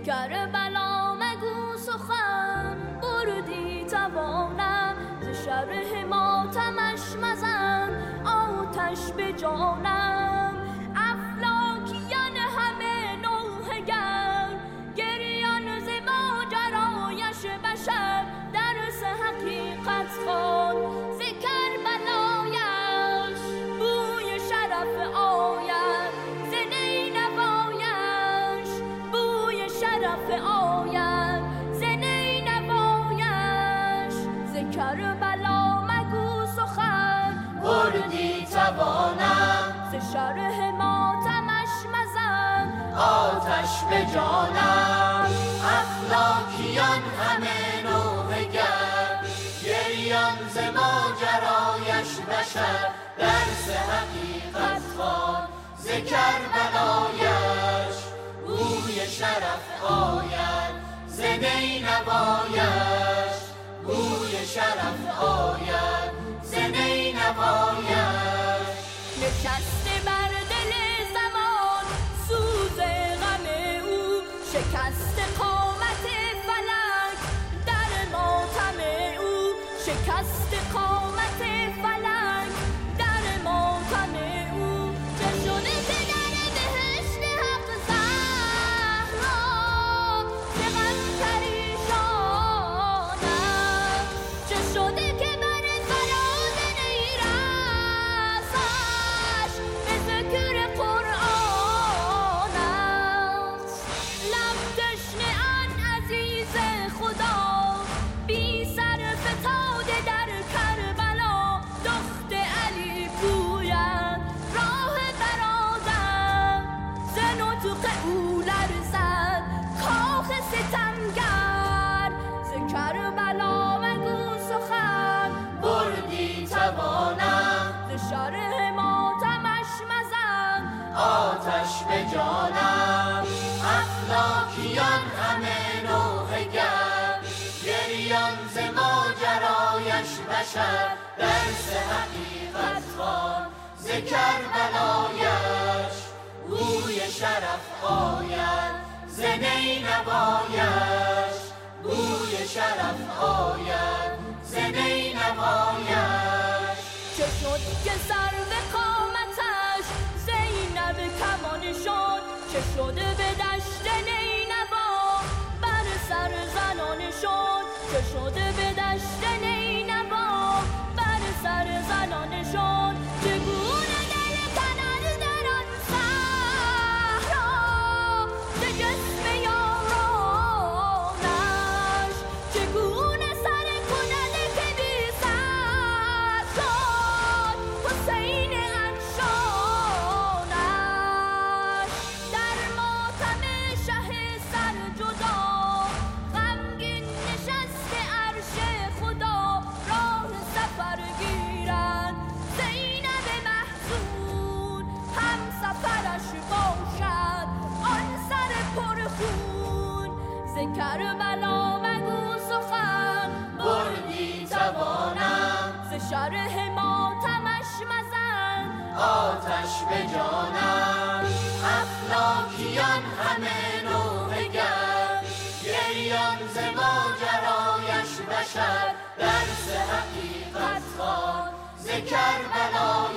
کربلا مگو سخن بردی توانم، ز شرح ماتمش مزن آتش به جانم. افلاکیان همه نوحه گر گریان ز ماجرایش بشر درس حقیقت خوان. ز کربلایش بوی شرف آید، ز نینوایش بوی شرف آید، ز نینوایش. ز کربلا مگو سخن بردی توانم، ز شرح ماتمش مزن آتش به جانم. افلاکیان همه نوحه گر گریان ز ماجرایش بشر درس حقیقت خوان. ز کربلایش بوی شرف آید، ز نینوایش بوی شرف آید، ز نینوایش. نشسته بر دل زمان سوز غم او، شکست قامت فلک در ماتم او، شکست قامت فلک در ماتم او. چه شده که در بهشت حق زهرا ز غم پریشانم، چه شده که بر فراز نیرسش به ذکر قرآن است. لب تشنه ان عزیز خدا بی سر فتاده در کربلا، دخت علی پوید راه برادر، ز نطق او لرزد کاخ ستمگر. ز کربلا مگو سخن بردی توانم، ز شرح ماتمش مزن آتش به جانم. افلاکیان همه نوحه گر گریان ز ماجرایش بشر درس حقیقت خوان. ز کربلایش بوی شرف آید، ز نینوایش بوی شرف آید، ز نینوایش. چه شد که سر به قامتش زینب کمان شد، چه شده به دشت نینوا بر سر زنان شد، چه شده به دشت نینوا بر سر زنان شد. چگونه دل کند در آن صحرا ز جسم یارانش، چگونه سر کند که بی سر شد حسین افشانش. در ماتم شه سر جدا غمگین نشسته عرش خدا، راه سفر گیرد زینب محزون، هم سفرش باشد آن سر پرخون. ز کربلا مگو سخن بردی توانم، ز شرح ماتمش مزن آتش به جانم. افلاکیان همه نوحه گر گریان ز ماجرایش بشر درس حقیقت خوان. ز کربلا